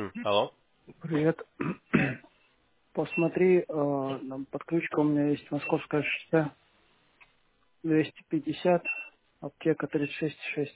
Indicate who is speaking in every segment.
Speaker 1: Алло.
Speaker 2: Привет. Посмотри, подключка у меня есть Московское шоссе 250, аптека 36,6.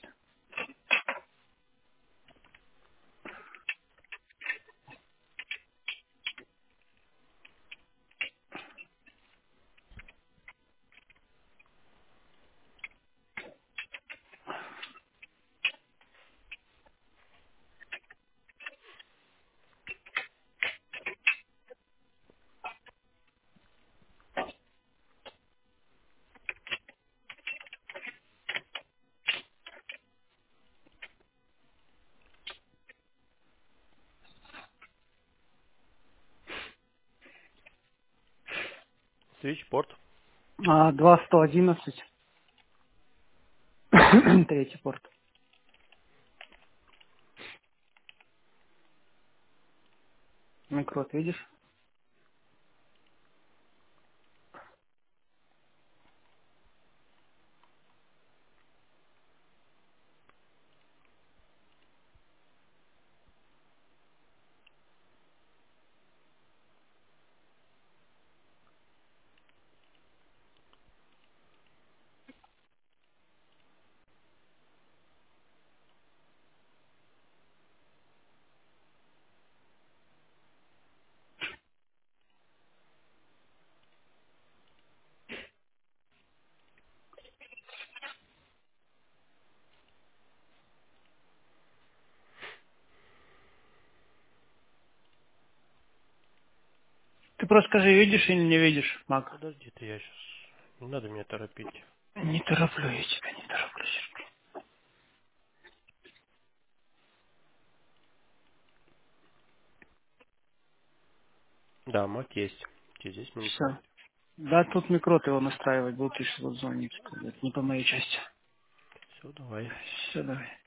Speaker 1: Свитчпорт.
Speaker 2: 2111, третий порт. Микрот, видишь? Ты просто скажи, видишь или не видишь, Мак?
Speaker 1: Подожди ты, я сейчас... Не надо меня торопить.
Speaker 2: Не тороплю я тебя, не тороплю, Сергей.
Speaker 1: Да, Мак есть. Через 10 минут
Speaker 2: Все.
Speaker 1: будет.
Speaker 2: Да, тут микрот его настраивать будут, если вот звонить. Это не по моей части.
Speaker 1: Все, давай.
Speaker 2: Все, давай.